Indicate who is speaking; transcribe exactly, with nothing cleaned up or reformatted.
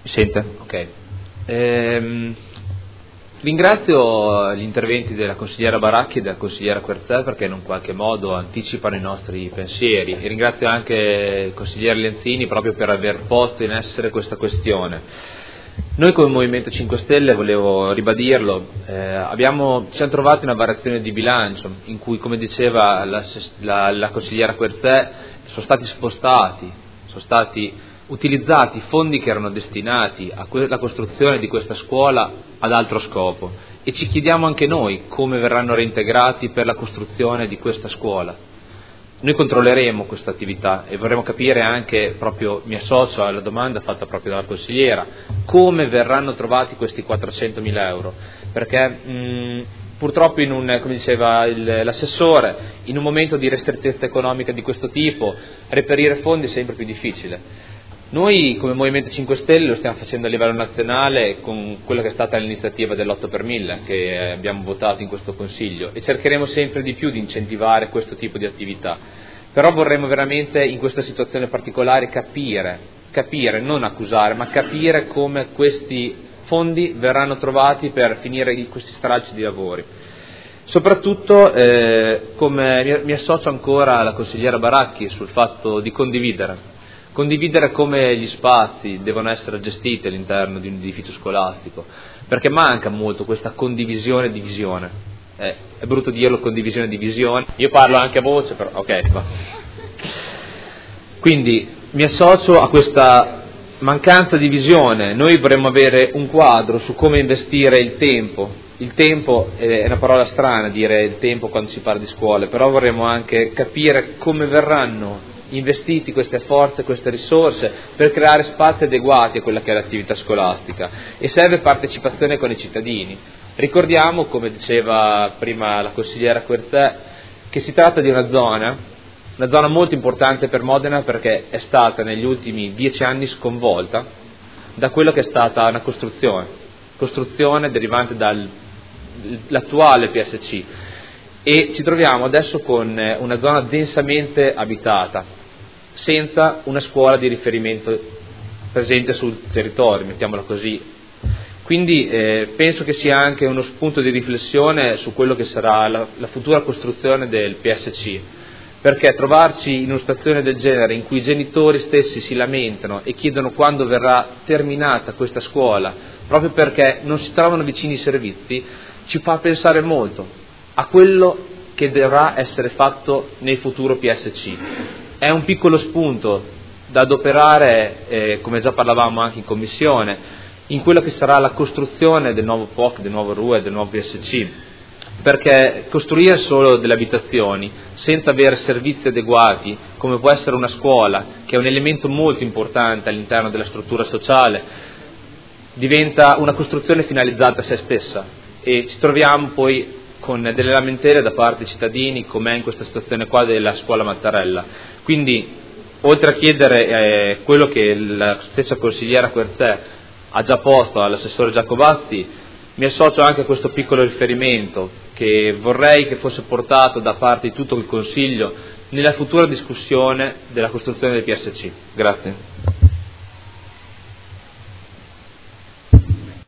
Speaker 1: Mi sente? Ok. Ehm, ringrazio gli interventi della consigliera Baracchi e della consigliera Querzè perché in un qualche modo anticipano i nostri pensieri, e ringrazio anche il consigliere Lenzini proprio per aver posto in essere questa questione. Noi come Movimento cinque Stelle, volevo ribadirlo, eh, abbiamo, ci siamo trovati una variazione di bilancio in cui, come diceva la, la, la consigliera Querzè, sono stati spostati, sono stati utilizzati fondi che erano destinati alla costruzione di questa scuola ad altro scopo, e ci chiediamo anche noi come verranno reintegrati per la costruzione di questa scuola. Noi controlleremo questa attività e vorremmo capire anche, proprio mi associo alla domanda fatta proprio dalla consigliera, come verranno trovati questi quattrocentomila euro, perché mh, purtroppo, in un, come diceva il, l'assessore, in un momento di ristrettezza economica di questo tipo reperire fondi è sempre più difficile. Noi come Movimento cinque Stelle lo stiamo facendo a livello nazionale con quella che è stata l'iniziativa dell'otto per mille che abbiamo votato in questo Consiglio, e cercheremo sempre di più di incentivare questo tipo di attività. Però vorremmo veramente in questa situazione particolare capire, capire, non accusare, ma capire come questi fondi verranno trovati per finire questi stralci di lavori. Soprattutto, eh, come mi, mi associo ancora alla consigliera Baracchi sul fatto di condividere. Condividere come gli spazi devono essere gestiti all'interno di un edificio scolastico, perché manca molto questa condivisione e divisione. Eh, è brutto dirlo, condivisione e divisione. Io parlo anche a voce, però ok, va. Quindi mi associo a questa mancanza di visione. Noi vorremmo avere un quadro su come investire il tempo. Il tempo è una parola strana dire il tempo quando si parla di scuole, però vorremmo anche capire come verranno investiti queste forze, queste risorse per creare spazi adeguati a quella che è l'attività scolastica, e serve partecipazione con i cittadini. Ricordiamo, come diceva prima la consigliera Querzè, che si tratta di una zona, una zona molto importante per Modena perché è stata negli ultimi dieci anni sconvolta da quello che è stata una costruzione, costruzione derivante dall'attuale P S C, e ci troviamo adesso con una zona densamente abitata, senza una scuola di riferimento presente sul territorio, mettiamola così. Quindi eh, penso che sia anche uno spunto di riflessione su quello che sarà la, la futura costruzione del P S C, perché trovarci in una situazione del genere in cui i genitori stessi si lamentano e chiedono quando verrà terminata questa scuola, proprio perché non si trovano vicini i servizi, ci fa pensare molto a quello che dovrà essere fatto nel futuro P S C. È un piccolo spunto da adoperare, eh, come già parlavamo anche in commissione, in quella che sarà la costruzione del nuovo P O C, del nuovo R U E, del nuovo P S C, perché costruire solo delle abitazioni senza avere servizi adeguati, come può essere una scuola, che è un elemento molto importante all'interno della struttura sociale, diventa una costruzione finalizzata a se stessa, e ci troviamo poi con delle lamentele da parte dei cittadini, come è in questa situazione qua della scuola Mattarella. Quindi, oltre a chiedere eh, quello che la stessa consigliera Querzè ha già posto all'assessore Giacobazzi, mi associo anche a questo piccolo riferimento che vorrei che fosse portato da parte di tutto il Consiglio nella futura discussione della costruzione del P S C. Grazie.